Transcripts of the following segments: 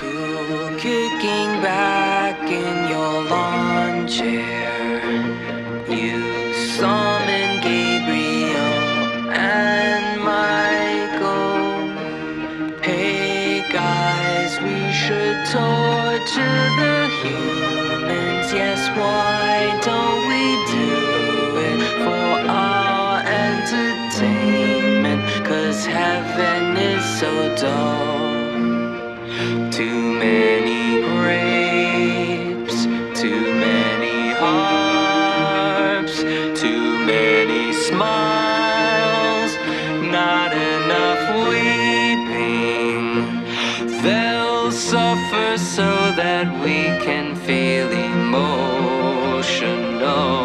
kicking back in your lawn chair. You summon Gabriel and Michael. Hey guys, we should torture the humans. Yes, why don't we do it for our entertainment? 'Cause heaven is so dull. Too many grapes, too many harps, too many smiles, not enough weeping. They'll suffer so that we can feel emotional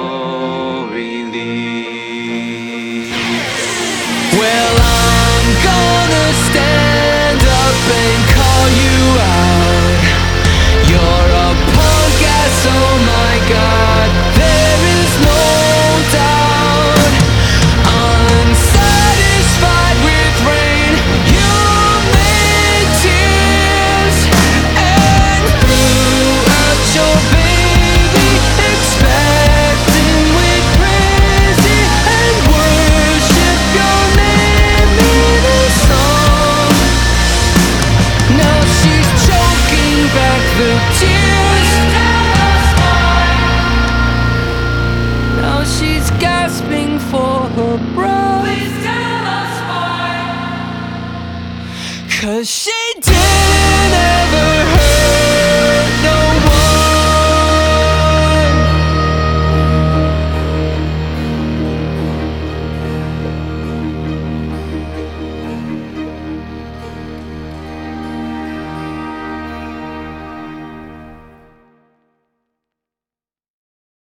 relief. Well, I'm gonna stand up and call you out. You're a punk ass, oh my god, there is no doubt. Unsatisfied with rain, you make tears and blew out your baby, expecting we'd praise it and worship your name in a song. Now she's choking back the tears.